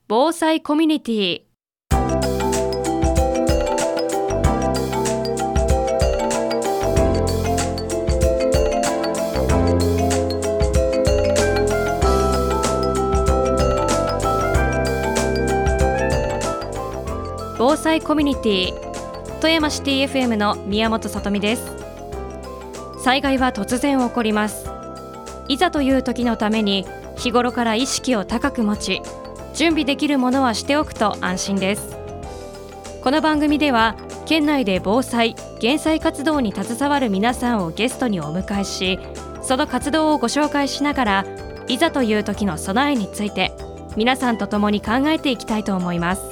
防災コミュニティ。防災コミュニティ、富山シティ FM の宮本さとみです。災害は突然起こります。いざという時のために日頃から意識を高く持ち、準備できるものはしておくと安心です。この番組では県内で防災・減災活動に携わる皆さんをゲストにお迎えし、その活動をご紹介しながら、いざという時の備えについて皆さんと共に考えていきたいと思います。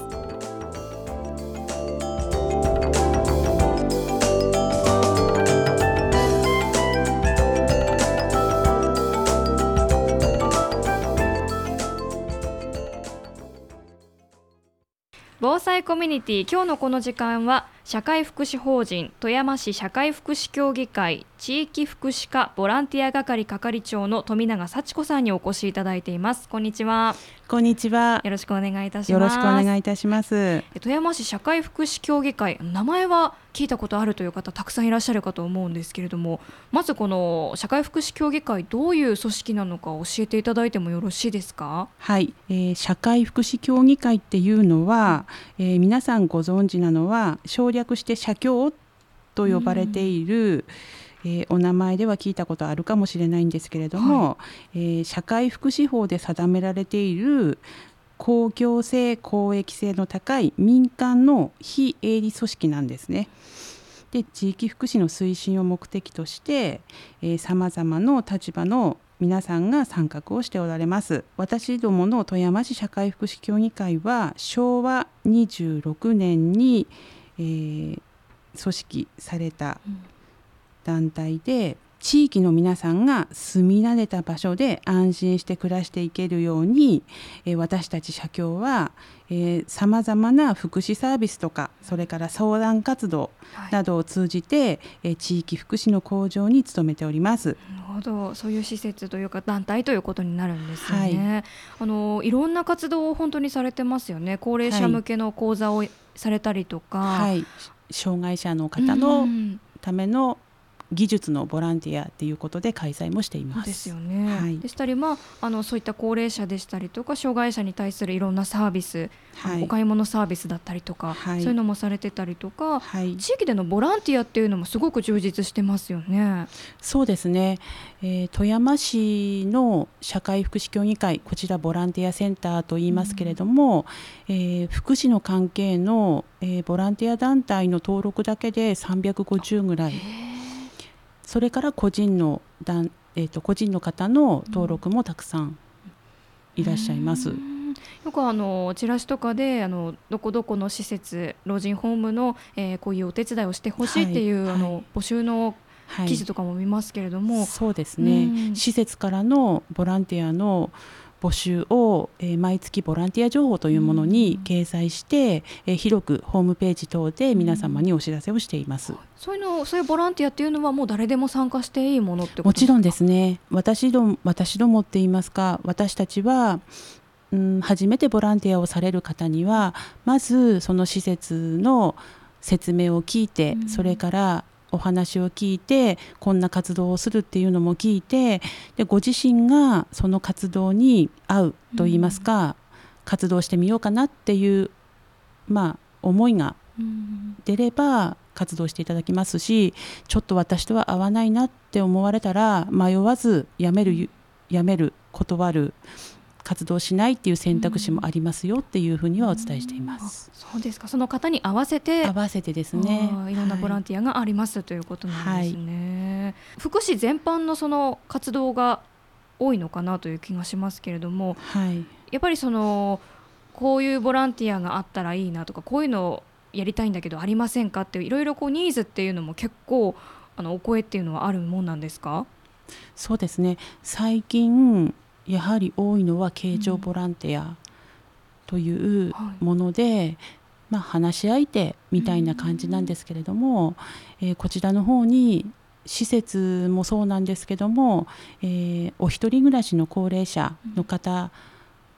防災コミュニティ、今日のこの時間は社会福祉法人富山市社会福祉協議会地域福祉課ボランティア係係長の富永幸子さんにお越しいただいています。こんにちは。 こんにちは。 よろしくお願いいたします。 よろしくお願いいたします。 富山市社会福祉協議会、名前は聞いたことあるという方たくさんいらっしゃるかと思うんですけれども、まずこの社会福祉協議会、どういう組織なのか教えていただいてもよろしいですか？ はい、社会福祉協議会っていうのは、皆さんご存知なのは省略して社協と呼ばれている、お名前では聞いたことあるかもしれないんですけれども、社会福祉法で定められている公共性公益性の高い民間の非営利組織なんですね。で、地域福祉の推進を目的としてさまざまな立場の皆さんが参画をしておられます。私どもの富山市社会福祉協議会は昭和26年に、組織された団体で、地域の皆さんが住み慣れた場所で安心して暮らしていけるように、私たち社協はさまざまな福祉サービスとか、それから相談活動などを通じて、地域福祉の向上に努めております。 なるほど、そういう施設というか団体ということになるんですよね。いろんな活動を本当にされてますよね。高齢者向けの講座をされたりとか、 障害者の方のための技術のボランティアということで開催もしています。 そうですよね。でしたり、そういった高齢者でしたりとか障害者に対するいろんなサービス、お買い物サービスだったりとか、そういうのもされてたりとか、地域でのボランティアっていうのもすごく充実してますよね。 そうですね、富山市の社会福祉協議会、こちらボランティアセンターと言いますけれども、福祉の関係の、ボランティア団体の登録だけで350ぐらい、それから個人の方の登録もたくさんいらっしゃいます。 よくチラシとかでどこどこの施設、老人ホームの、こういうお手伝いをしてほしいっていう、募集の記事とかも見ますけれども、 そうですね、施設からのボランティアの募集を、毎月ボランティア情報というものに掲載して、広くホームページ等で皆様にお知らせをしています。 そういうボランティアっていうのはもう誰でも参加していいものってことですか？ もちろんですね。私どもって言いますか、私たちは初めてボランティアをされる方には、まずその施設の説明を聞いて、それからお話を聞いて、こんな活動をするっていうのも聞いて、でご自身がその活動に合うといいますか、活動してみようかなっていう、思いが出れば活動していただきますし、ちょっと私とは合わないなって思われたら迷わずやめる、断る、活動しないっていう選択肢もありますよっていうふうにはお伝えしています。 そうですか。その方に合わせてですね、 いろんなボランティアがありますということなんですね。福祉全般のその活動が多いのかなという気がしますけれども、やっぱりこういうボランティアがあったらいいなとか、こういうのをやりたいんだけどありませんかっていう、いろいろニーズっていうのも結構お声っていうのはあるもんなんですか？ そうですね、最近やはり多いのは傾聴ボランティアというもので、話し相手みたいな感じなんですけれども、こちらの方に施設もそうなんですけども、お一人暮らしの高齢者の方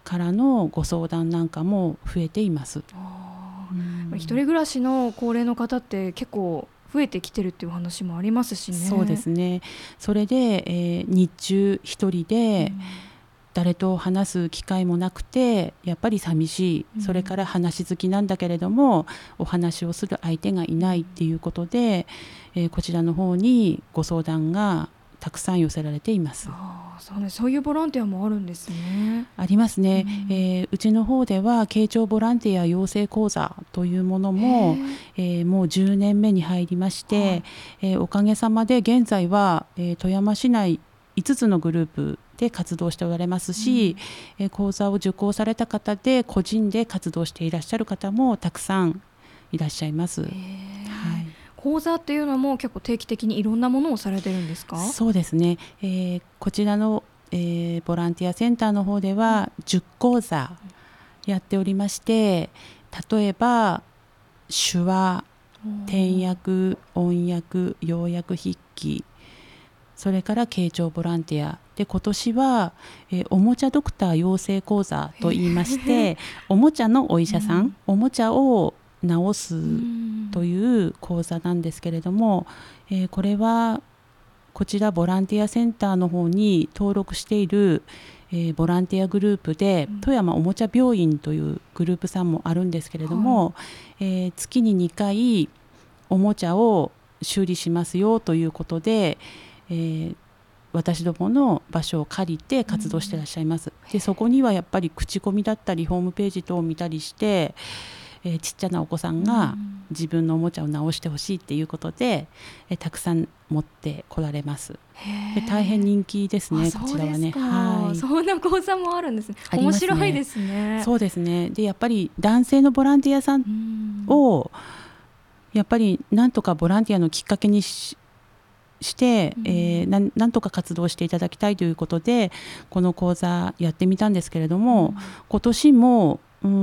からのご相談なんかも増えています。 一人暮らしの高齢の方って結構増えてきてるっていう話もありますしね。 そうですね。それで、日中一人で誰と話す機会もなくてやっぱり寂しい、それから話好きなんだけれどもお話をする相手がいないっていうことで、こちらの方にご相談がたくさん寄せられています。 そういうボランティアもあるんですね。 ありますね。うちの方では慶長ボランティア養成講座というものも、もう10年目に入りまして、おかげさまで現在は、富山市内5つのグループで活動しておられますし、講座を受講された方で個人で活動していらっしゃる方もたくさんいらっしゃいます。 講座っていうのも結構定期的にいろんなものをされてるんですか？ そうですね。こちらの、ボランティアセンターの方では10講座やっておりまして、例えば手話、点訳、音訳、要訳筆記、それから慶長ボランティアで、今年は、おもちゃドクター養成講座といいましておもちゃのお医者さん、おもちゃを治すという講座なんですけれども、これはこちらボランティアセンターの方に登録している、ボランティアグループで、富山おもちゃ病院というグループさんもあるんですけれども、月に2回おもちゃを修理しますよということで、私どもの場所を借りて活動していらっしゃいます。でそこにはやっぱり口コミだったりホームページ等を見たりして、ちっちゃなお子さんが自分のおもちゃを直してほしいっていうことで、たくさん持ってこられます。で大変人気ですね、こちらはね。 そんな講座もあるんですね。面白いですね。 そうですね。でやっぱり男性のボランティアさんをやっぱりなんとかボランティアのきっかけにして、なんとか活動していただきたいということでこの講座やってみたんですけれども、今年も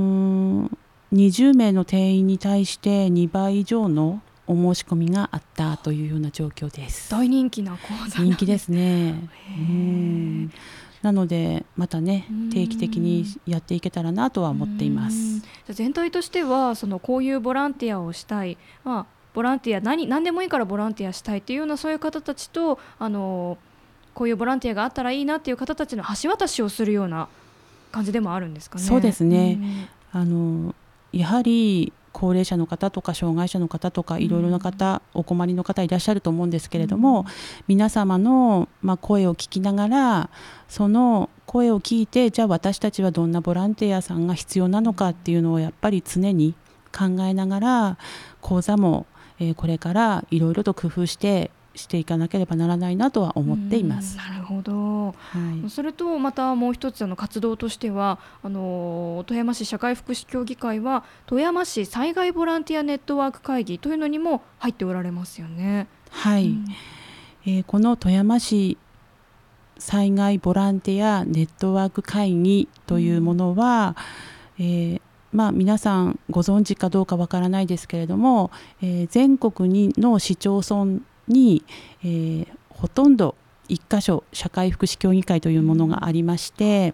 20名の定員に対して2倍以上のお申し込みがあったというような状況です。 大人気な講座。 人気ですね。なのでまたね定期的にやっていけたらなとは思っています。 全体としてはこういうボランティアをしたい、ボランティア何でもいいからボランティアしたいというようなそういう方たちとこういうボランティアがあったらいいなっていう方たちの橋渡しをするような感じでもあるんですかね。 そうですね。やはり高齢者の方とか障害者の方とかいろいろな方、お困りの方いらっしゃると思うんですけれども、皆様の、声を聞きながらその声を聞いて、じゃあ私たちはどんなボランティアさんが必要なのかっていうのをやっぱり常に考えながら講座も、これからいろいろと工夫していかなければならないなとは思っています。 なるほど。それとまたもう一つ活動としては富山市社会福祉協議会は富山市災害ボランティアネットワーク会議というのにも入っておられますよね。 はい、この富山市災害ボランティアネットワーク会議というものは、皆さんご存知かどうかわからないですけれども、全国の市町村に、ほとんど1カ所社会福祉協議会というものがありまして、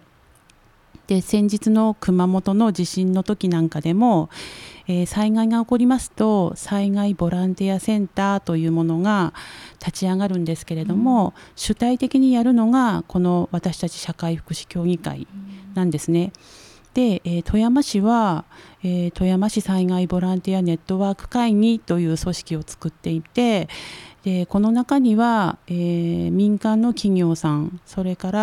で先日の熊本の地震の時なんかでも、災害が起こりますと災害ボランティアセンターというものが立ち上がるんですけれども、主体的にやるのがこの私たち社会福祉協議会なんですね。で、富山市は、富山市災害ボランティアネットワーク会議という組織を作っていて、でこの中には、民間の企業さん、それから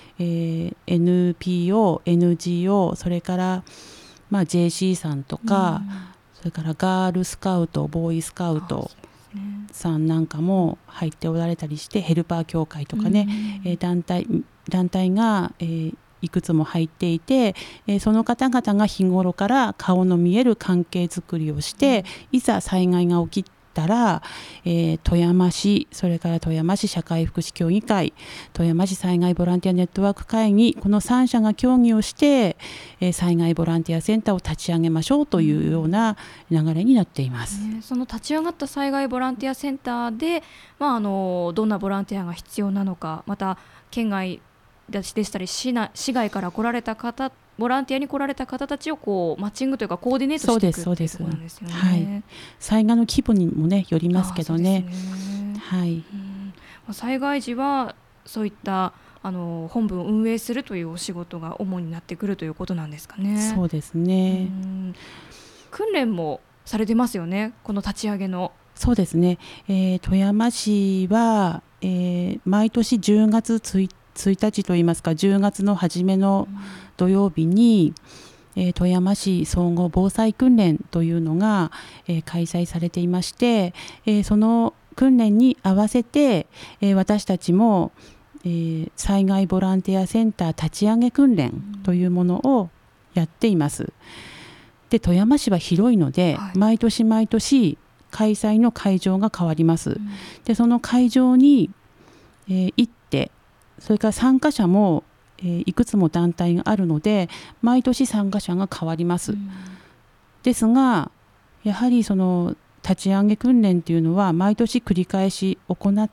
、NPO、NGO、それから、JC さんとか、それからガールスカウト、ボーイスカウトさんなんかも入っておられたりして、ヘルパー協会とかね、団体が、いくつも入っていて、その方々が日頃から顔の見える関係づくりをして、いざ災害が起きたら、富山市、それから富山市社会福祉協議会、富山市災害ボランティアネットワーク会議、この3社が協議をして、災害ボランティアセンターを立ち上げましょうというような流れになっています。 その立ち上がった災害ボランティアセンターで、どんなボランティアが必要なのか、また県外でしたり市外から来られた方、ボランティアに来られた方たちをこうマッチングというかコーディネートしていくというところなんですよね。 はい、災害の規模にもねよりますけどね。はい、 災害時はそういった本部を運営するというお仕事が主になってくるということなんですかね。 そうですね。 訓練もされてますよね、この立ち上げの。 そうですね、富山市は、毎年10月1日といいますか10月の初めの土曜日に、富山市総合防災訓練というのが、開催されていまして、その訓練に合わせて、私たちも、災害ボランティアセンター立ち上げ訓練というものをやっています。で富山市は広いので、毎年毎年開催の会場が変わります。でその会場に、行ってそれから参加者も、いくつも団体があるので毎年参加者が変わります。ですがやはりその立ち上げ訓練というのは毎年繰り返し行って、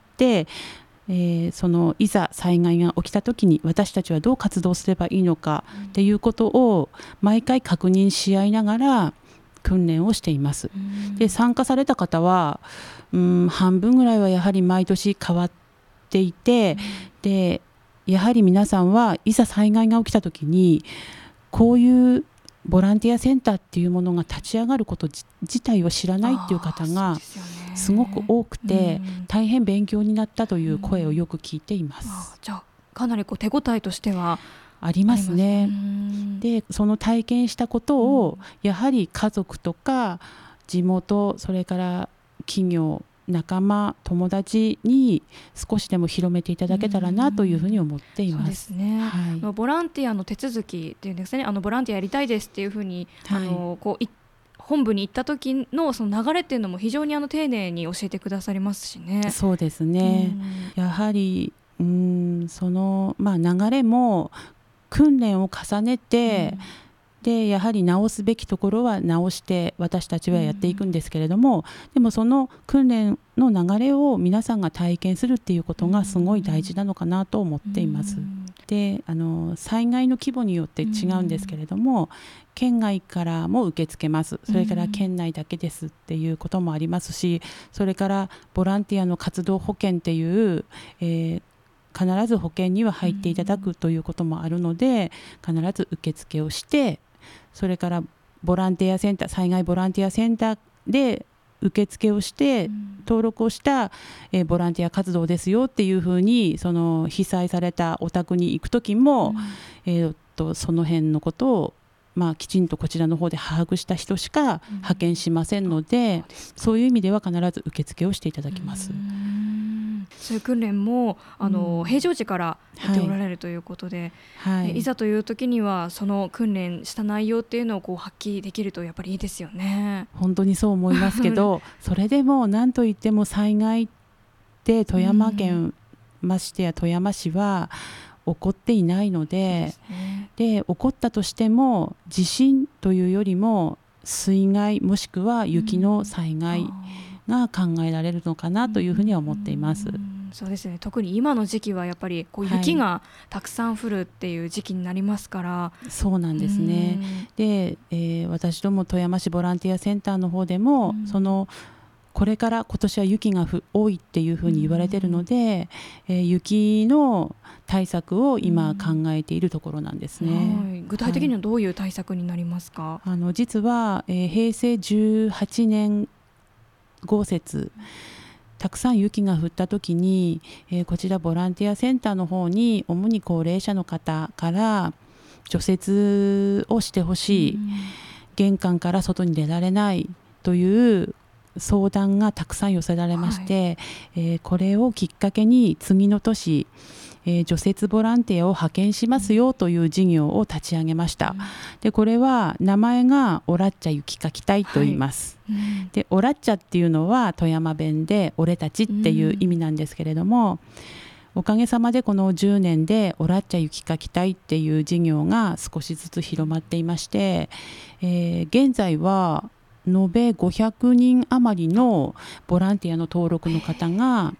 そのいざ災害が起きた時に私たちはどう活動すればいいのかっていうことを毎回確認し合いながら訓練をしています。で参加された方は半分ぐらいはやはり毎年変わっていて、でやはり皆さんはいざ災害が起きた時にこういうボランティアセンターっていうものが立ち上がること自体を知らないっていう方がすごく多くて、大変勉強になったという声をよく聞いています。 じゃあかなりこう手応えとしてはありますね。でその体験したことをやはり家族とか地元、それから企業、仲間、友達に少しでも広めていただけたらなというふうに思っています。 そうですね、ボランティアの手続きっていうんですね、ボランティアやりたいですっていうふうに、こう本部に行った時のその流れっていうのも非常に丁寧に教えてくださりますしね。 そうですね、やはりその、流れも訓練を重ねて、でやはり直すべきところは直して私たちはやっていくんですけれども、でもその訓練の流れを皆さんが体験するっていうことがすごい大事なのかなと思っています。で災害の規模によって違うんですけれども、県外からも受け付けます。それから県内だけですっていうこともありますし、それからボランティアの活動保険っていう、必ず保険には入っていただくということもあるので、必ず受付をして、それからボランティアセンター、災害ボランティアセンターで受付をして登録をした、ボランティア活動ですよっていうふうに、その被災されたお宅に行く時も、その辺のことをきちんとこちらの方で把握した人しか派遣しませんので、そういう意味では必ず受付をしていただきます。 そういう訓練も平常時からやっておられるということで、いざという時にはその訓練した内容っていうのをこう発揮できるとやっぱりいいですよね。 本当にそう思いますけどそれでも何といっても災害って富山県、ましてや富山市は起こっていないので、起こったとしても地震というよりも水害もしくは雪の災害が考えられるのかなというふうには思っています。 そうですね、特に今の時期はやっぱりこう雪がたくさん降るっていう時期になりますから、 そうなんですね。で、私ども富山市ボランティアセンターの方でも、これから今年は雪が多いっていうふうに言われているので、雪の対策を今考えているところなんですね。 具体的にはどういう対策になりますか？ 実は、平成18年豪雪、たくさん雪が降った時に、こちらボランティアセンターの方に主に高齢者の方から除雪をしてほしい、玄関から外に出られないという相談がたくさん寄せられまして、これをきっかけに次の年、除雪ボランティアを派遣しますよという事業を立ち上げました。でこれは名前がおらっちゃ雪かき隊と言います。でおらっちゃっていうのは富山弁で俺たちっていう意味なんですけれども、おかげさまでこの10年でおらっちゃ雪かき隊っていう事業が少しずつ広まっていまして、現在は延べ500人余りのボランティアの登録の方が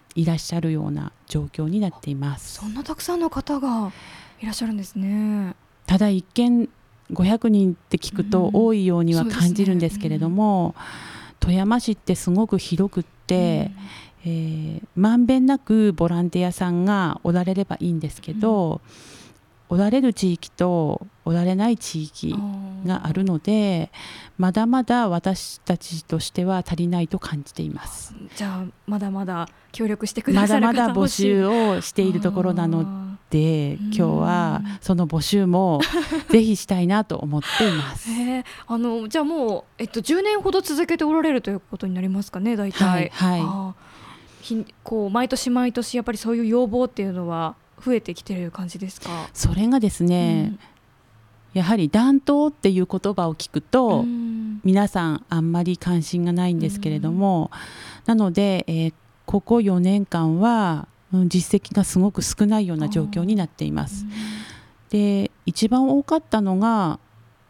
いらっしゃるような状況になっています。 そんなたくさんの方がいらっしゃるんですね。 ただ一見500人って聞くと多いようには感じるんですけれども、富山市ってすごく広くって、まんべんなくボランティアさんがおられればいいんですけど、おられる地域とおられない地域があるので、まだまだ私たちとしては足りないと感じています。 じゃあまだまだ協力してくださる方まだまだ募集をしているところなので、今日はその募集もぜひしたいなと思っています。 じゃあもう、10年ほど続けておられるということになりますかね、大体。こう毎年毎年やっぱりそういう要望っていうのは増えてきてる感じですか？ それがですね、やはり暖冬っていう言葉を聞くと、皆さんあんまり関心がないんですけれども、なので、ここ4年間は実績がすごく少ないような状況になっています。で、一番多かったのが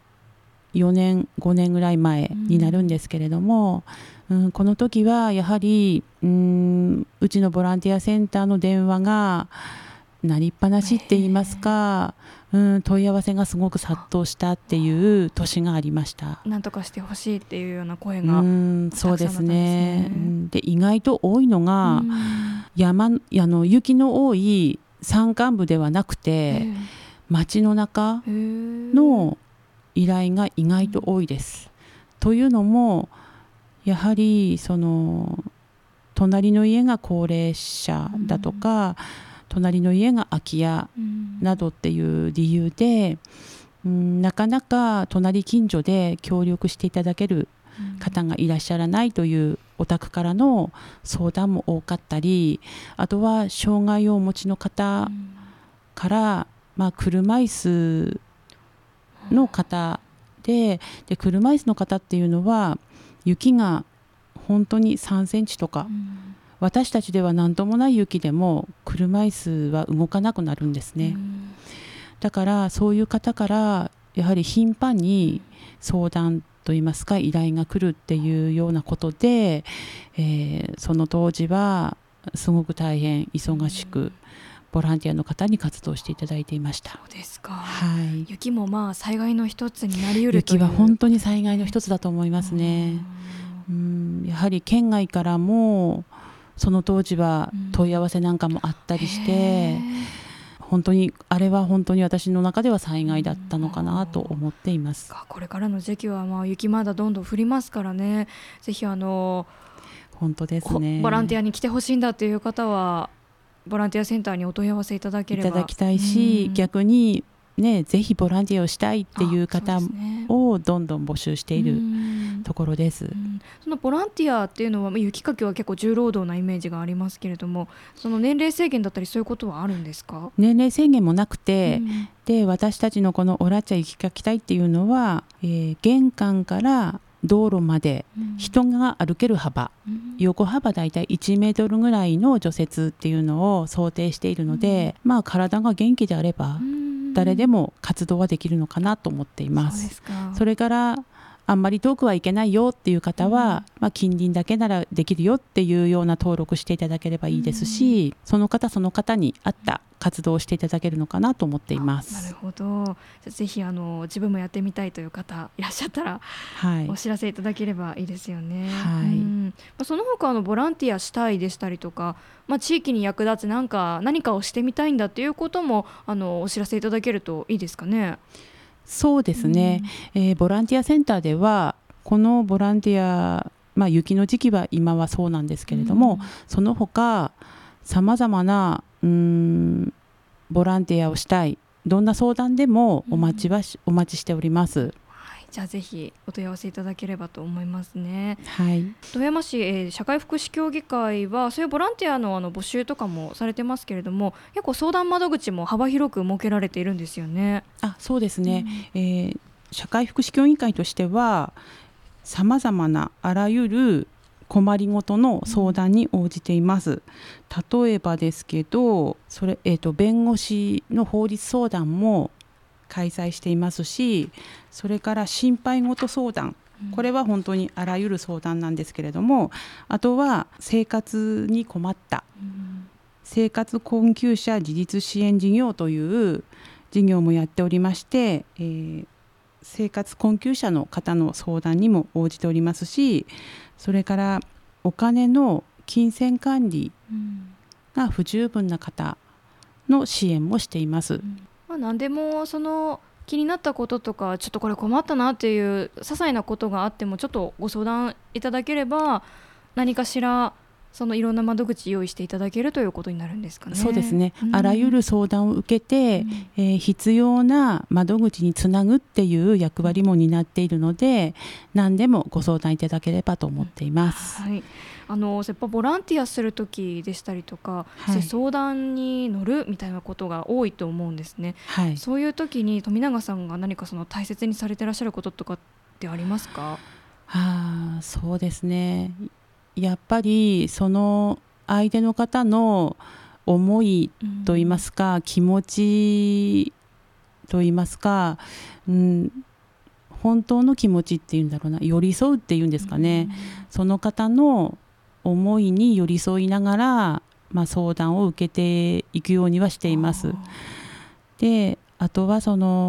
4年5年ぐらい前になるんですけれども、この時はやはりうちのボランティアセンターの電話がなりっぱなしって言いますか、問い合わせがすごく殺到したっていう年がありました。 なんとかしてほしいっていうような声がたくさんだったんですね。 そうですね。で、意外と多いのが雪の多い山間部ではなくて、街の中の依頼が意外と多いです。というのもやはりその隣の家が高齢者だとか、隣の家が空き家などっていう理由で、なかなか隣近所で協力していただける方がいらっしゃらないというお宅からの相談も多かったり、あとは障害をお持ちの方から、車椅子の方で車椅子の方っていうのは雪が本当に3センチとか、私たちでは何ともない雪でも車椅子は動かなくなるんですね。だからそういう方からやはり頻繁に相談といいますか依頼が来るっていうようなことで、その当時はすごく大変忙しくボランティアの方に活動していただいていました。 そうですか。雪も災害の一つになりうるという。 雪は本当に災害の一つだと思いますね。やはり県外からもその当時は問い合わせなんかもあったりして、本当にあれは本当に私の中では災害だったのかなと思っています。 これからの時期は雪まだどんどん降りますからね。ぜひ本当ですね、 ボランティアに来てほしいんだという方はボランティアセンターにお問い合わせいただければいただきたいし、逆にね、ぜひボランティアをしたいっていう方をどんどん募集しているところです。 そのボランティアっていうのは雪かきは結構重労働なイメージがありますけれども、その年齢制限だったりそういうことはあるんですか？ 年齢制限もなくて、で私たちのこのオラッチャ雪かき隊っていうのは、玄関から道路まで人が歩ける幅、横幅だいたい1メートルぐらいの除雪っていうのを想定しているので、体が元気であれば誰でも活動はできるのかなと思っています。それからあんまり遠くは行けないよっていう方は、近隣だけならできるよっていうような登録していただければいいですし、その方に合った活動をしていただけるのかなと思っています。 なるほど。ぜひ自分もやってみたいという方いらっしゃったら、お知らせいただければいいですよね。その他ボランティアしたいでしたりとか、地域に役立つ何かをしてみたいんだということもお知らせいただけるといいですかね。 そうですね、ボランティアセンターではこのボランティア、雪の時期は今はそうなんですけれども、その他さまざまなボランティアをしたい、どんな相談でもお待ちしております。 じゃあぜひお問い合わせいただければと思いますね。 富山市、社会福祉協議会はそういうボランティアの募集とかもされてますけれども、結構相談窓口も幅広く設けられているんですよね。 そうですね、社会福祉協議会としてはさまざまなあらゆる困りごとの相談に応じています。例えばですけど弁護士の法律相談も開催していますし、それから心配事相談これは本当にあらゆる相談なんですけれども、あとは生活に困った生活困窮者自立支援事業という事業もやっておりまして、生活困窮者の方の相談にも応じておりますし、それからお金の金銭管理が不十分な方の支援もしています。 何でも気になったこととか、ちょっとこれ困ったなっていう些細なことがあってもちょっとご相談いただければ、何かしらいろんな窓口用意していただけるということになるんですかね。 そうですね、あらゆる相談を受けて、必要な窓口につなぐっていう役割も担っているので、何でもご相談いただければと思っています。 はい、やっぱボランティアする時でしたりとか、相談に乗るみたいなことが多いと思うんですね。そういう時に富永さんが何か大切にされてらっしゃることとかってありますか？ そうですね、やっぱりその相手の方の思いといいますか、気持ちといいますか、本当の気持ちっていうんだろうな、寄り添うっていうんですかね、その方の思いに寄り添いながら、相談を受けていくようにはしています。で、あとは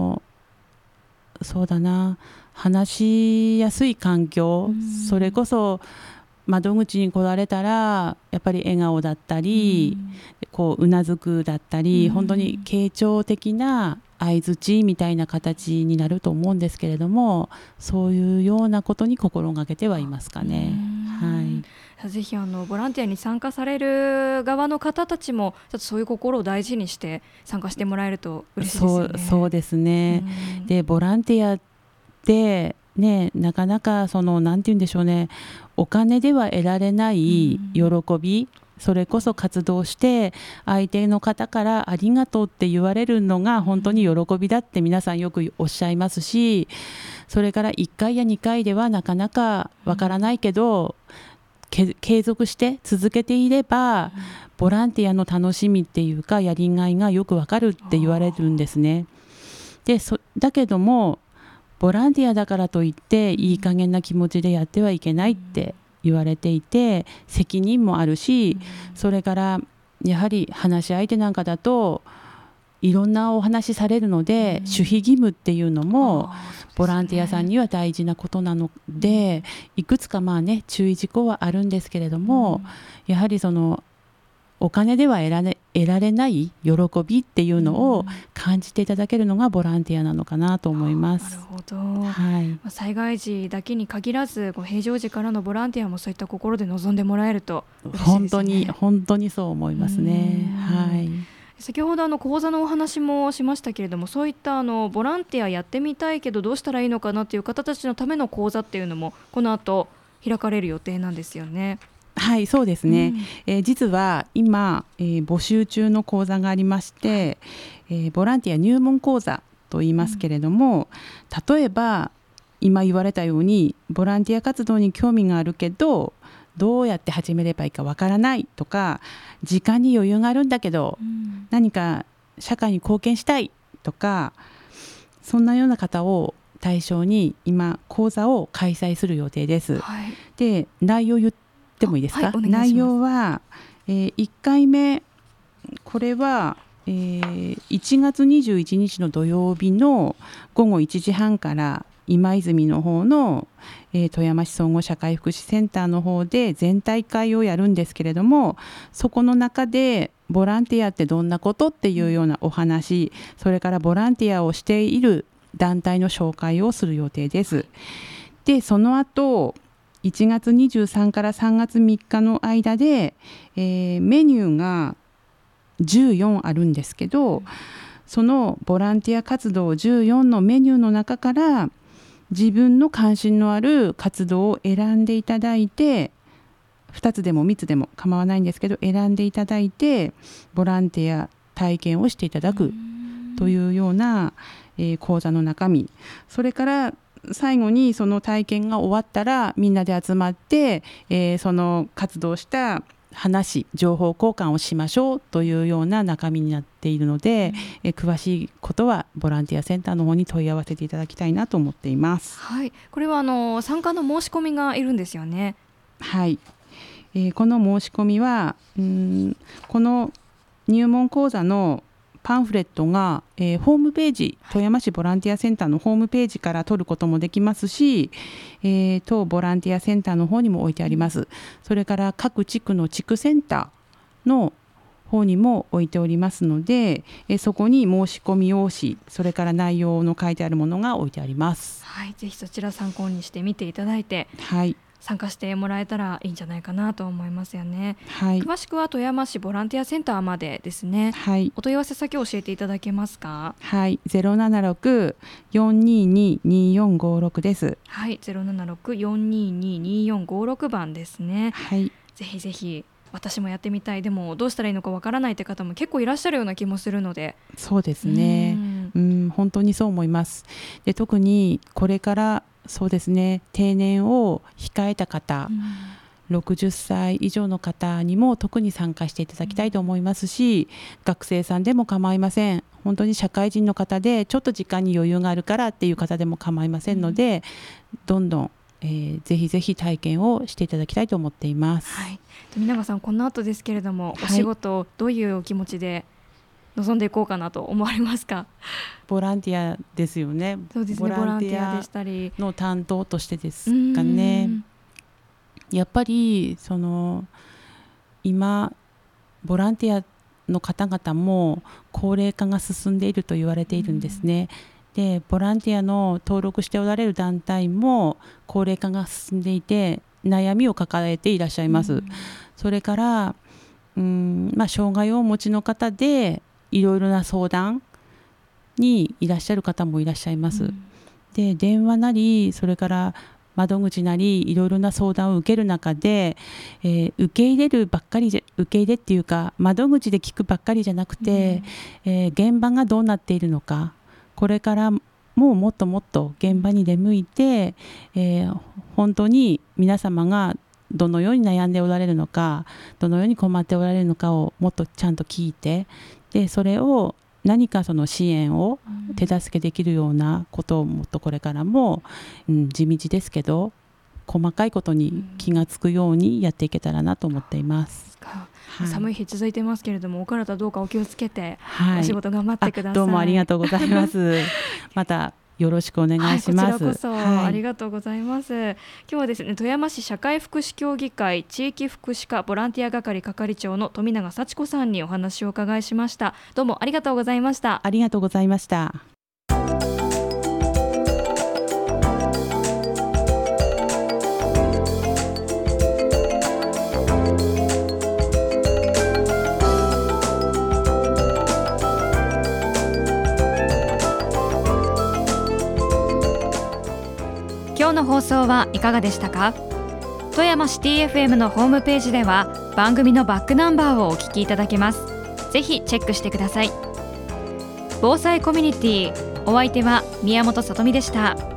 そうだな、話しやすい環境、それこ窓口に来られたらやっぱり笑顔だったり、うなずくだったり、本当に傾聴的な相づちみたいな形になると思うんですけれども、そういうようなことに心がけてはいますかね。 ぜひボランティアに参加される側の方たちもちょっとそういう心を大事にして参加してもらえると嬉しいですよね。 そうですね。で、ボランティアってなかなかなんて言うんでしょうね、お金では得られない喜び、それこそ活動して相手の方からありがとうって言われるのが本当に喜びだって皆さんよくおっしゃいますし、それから1回や2回ではなかなかわからないけど、継続して続けていれば、ボランティアの楽しみっていうかやりがいがよくわかるって言われるんですね。で、だけどもボランティアだからといっていい加減な気持ちでやってはいけないって言われていて、責任もあるし、それからやはり話し相手なんかだといろんなお話されるので、守秘義務っていうのもボランティアさんには大事なことなので、いくつか注意事項はあるんですけれども、やはりお金では得られない喜びっていうのを感じていただけるのがボランティアなのかなと思います。 なるほど。災害時だけに限らず、平常時からのボランティアもそういった心で臨んでもらえると嬉しいですね。 本当にそう思いますね。 先ほど講座のお話もしましたけれども、そういったボランティアやってみたいけどどうしたらいいのかなっていう方たちのための講座っていうのもこの後開かれる予定なんですよね。 そうですね。実は今、募集中の講座がありまして、ボランティア入門講座と言いますけれども、例えば今言われたようにボランティア活動に興味があるけどどうやって始めればいいかわからないとか、時間に余裕があるんだけど、何か社会に貢献したいとか、そんなような方を対象に今講座を開催する予定です。で、内容言ってもいいですか？内容は、1回目これは、1月21日の土曜日の午後1時半から今泉の方の、富山市総合社会福祉センターの方で全体会をやるんですけれども、そこの中でボランティアってどんなことっていうようなお話、それからボランティアをしている団体の紹介をする予定です。で、その後1月23から3月3日の間で、メニューが14あるんですけど、そのボランティア活動14のメニューの中から自分の関心のある活動を選んでいただいて、2つでも3つでも構わないんですけど選んでいただいてボランティア体験をしていただくというような、講座の中身、それから最後にその体験が終わったらみんなで集まって、その活動した情報交換をしましょうというような中身になっているので、詳しいことはボランティアセンターの方に問い合わせていただきたいなと思っています。 はい、これは参加の申し込みがいるんですよね。 はい、この申し込みはこの入門講座のパンフレットが、ホームページ、富山市ボランティアセンターのホームページから取ることもできますし、当ボランティアセンターの方にも置いてあります。それから各地区の地区センターの方にも置いておりますので、そこに申し込み用紙、それから内容の書いてあるものが置いてあります。 はい、ぜひそちら参考にして見ていただいて、 はい、 参加してもらえたらいいんじゃないかなと思いますよね。 はい、 詳しくは富山市ボランティアセンターまでですね。 はい、 お問い合わせ先を教えていただけますか。 はい、076-422-2456です。 はい、076-422-2456番ですね。 はい、 ぜひぜひ私もやってみたい、でもどうしたらいいのかわからないって方も結構いらっしゃるような気もするので。 そうですね、本当にそう思います。で、特にこれからそうですね、定年を控えた方、60歳以上の方にも特に参加していただきたいと思いますし、学生さんでも構いません。本当に社会人の方でちょっと時間に余裕があるからっていう方でも構いませんので、どんどんぜひぜひ体験をしていただきたいと思っています。 はい、富永さん、この後ですけれども、お仕事どういうお気持ちで臨んでいこうかなと思われますか。 ボランティアですよね。 そうですね、ボランティアでしたりの担当としてですかね。やっぱり今ボランティアの方々も高齢化が進んでいると言われているんですね。で、ボランティアの登録しておられる団体も高齢化が進んでいて悩みを抱えていらっしゃいます。それから障害をお持ちの方でいろいろな相談にいらっしゃる方もいらっしゃいます。で、電話なりそれから窓口なりいろいろな相談を受ける中で、受け入れっていうか窓口で聞くばっかりじゃなくて、現場がどうなっているのか、これからももっともっと現場に出向いて、本当に皆様がどのように悩んでおられるのか、どのように困っておられるのかをもっとちゃんと聞いて、でそれを何かその支援を手助けできるようなことをもっとこれからも、地道ですけど細かいことに気がつくようにやっていけたらなと思っています。 寒い日続いてますけれども、お体どうかお気をつけて、お仕事頑張ってください。 どうもありがとうございますまたよろしくお願いします。 こちらこそ、ありがとうございます。今日はですね、富山市社会福祉協議会地域福祉課ボランティア係係長の富永幸子さんにお話をお伺いしました。どうもありがとうございました。 ありがとうございました。 今日の放送はいかがでしたか。富山シティ FM のホームページでは番組のバックナンバーをお聞きいただけます。ぜひチェックしてください。防災コミュニティ、お相手は宮本さとみでした。